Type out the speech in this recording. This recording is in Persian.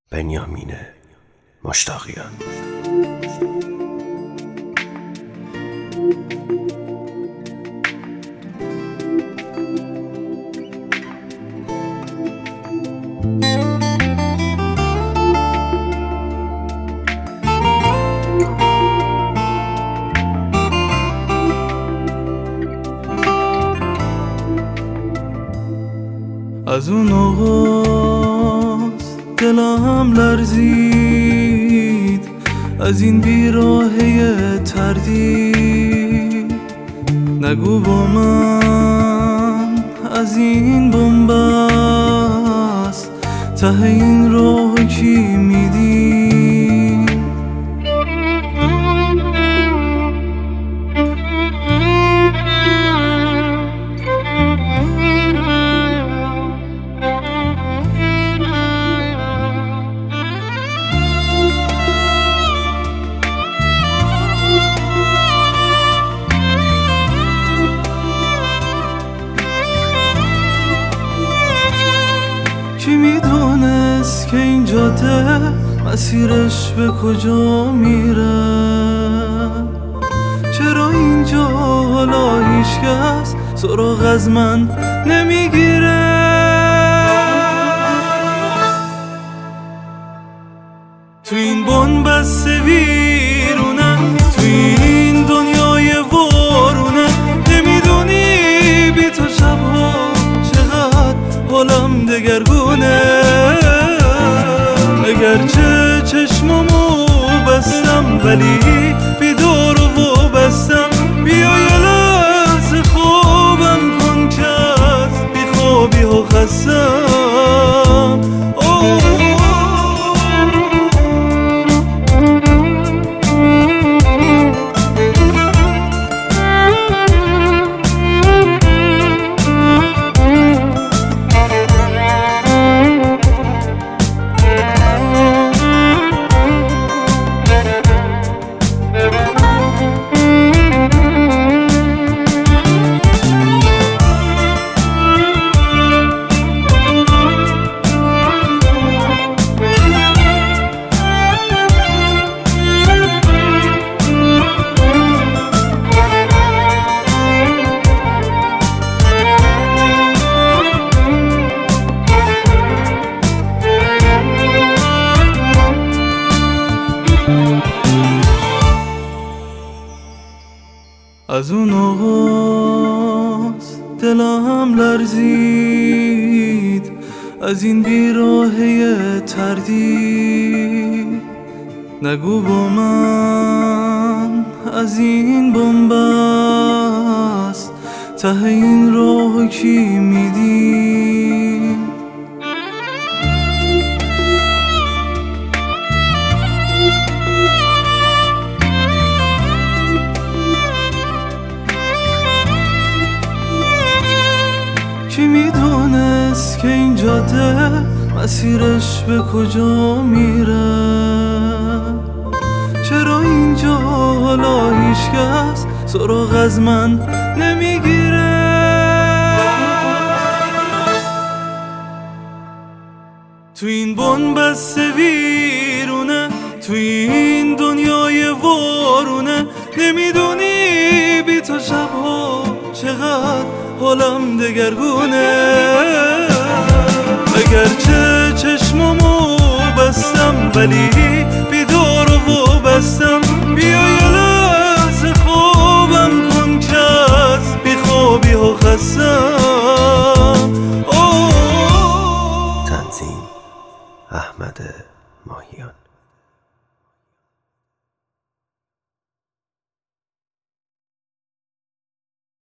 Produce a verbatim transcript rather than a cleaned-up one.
بنیامین مشتاقیان. از اون آغاز دلم لرزید، از این بیراهه تردید. نگو با من از این بنبست، ته این راه کی میدی؟ کی میدونست که این جاده مسیرش به کجا میره؟ چرا اینجا حالا هیچکس سراغ از من نمیگیره؟ تو این بنبست ویرونه، تو این دنیای وارونه، نمیدونی بی تو شبها چقدر حالم دگرگونه. اگرچه چشمامو بستم ولی بیدار و وابستم. بیا یه لحظه خوابم کن که از بی خوابی ها خستم. از اون آغاز دلم لرزید، از این بیراهه تردید. نگو با من از این بنبست، ته این راه کی میدی؟ کی میدونست که این جاده مسیرش به کجا میره؟ چرا اینجا حالا هیچکس سراغ از من نمیگیره؟ تو این بنبست ویرونه، تو این دنیای وارونه، نمیدونی بی تو شبها چقدر حالم دگرگونه. اگرچه چشمامو بستم ولی بیدار و وابستم.